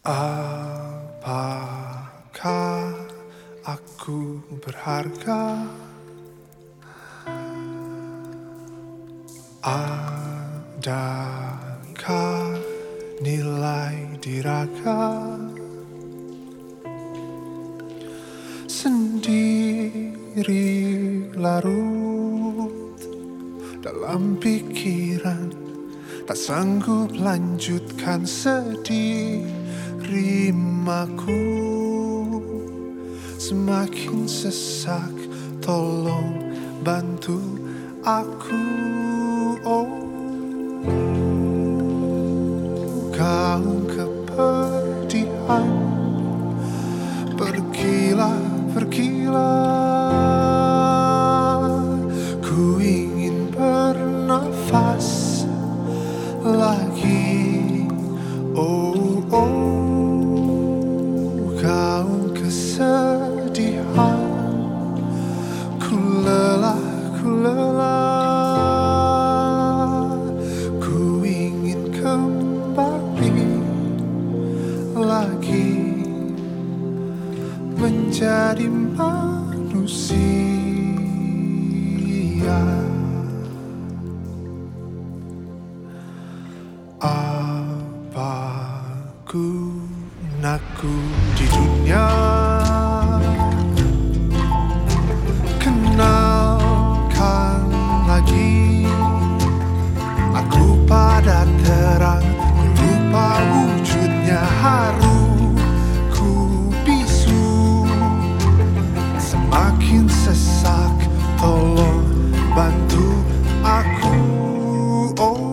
Apakah aku berharga? Adakah nilai diraga? Sendiri larut dalam pikiran, tak sanggup lanjutkan sedih. Rimaku semakin sesak, tolong bantu aku. Oh, kau kepedihan, pergilah, pergilah. Ku ingin bernafas lagi. Oh, oh, kau kesedihan. Ku lelah, ku lelah. Ku ingin kembali lagi menjadi manusia. Apa gunaku di dunia? Kenalkan lagi aku pada terang, ku lupa wujudnya. Haru ku bisu, semakin sesak, tolong bantu aku. Oh,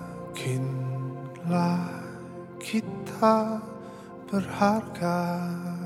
yakinlah kita berharga.